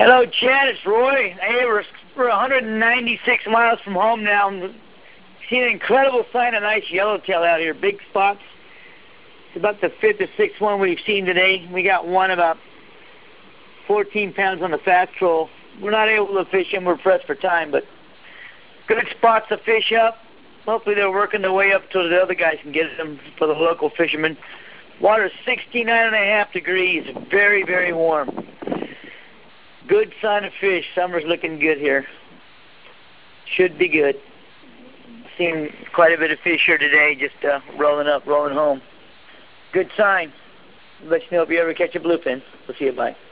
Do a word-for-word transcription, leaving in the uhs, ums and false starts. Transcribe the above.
Hello, Chad. It's Roy. Hey, we're, we're one hundred ninety-six miles from home now. I'm seeing an incredible sign of nice yellowtail out here. Big spots. It's about the fifth or sixth one we've seen today. We got one about fourteen pounds on the fast troll. We're not able to fish him. We're pressed for time, but good spots to fish up. Hopefully they're working their way up so the other guys can get them for the local fishermen. Water's sixty-nine and a half degrees. Very, very warm. Good sign of fish. Summer's looking good here. Should be good. Seen quite a bit of fish here today, just uh, rolling up, rolling home. Good sign. Let you know if you ever catch a bluefin. We'll see you. Bye.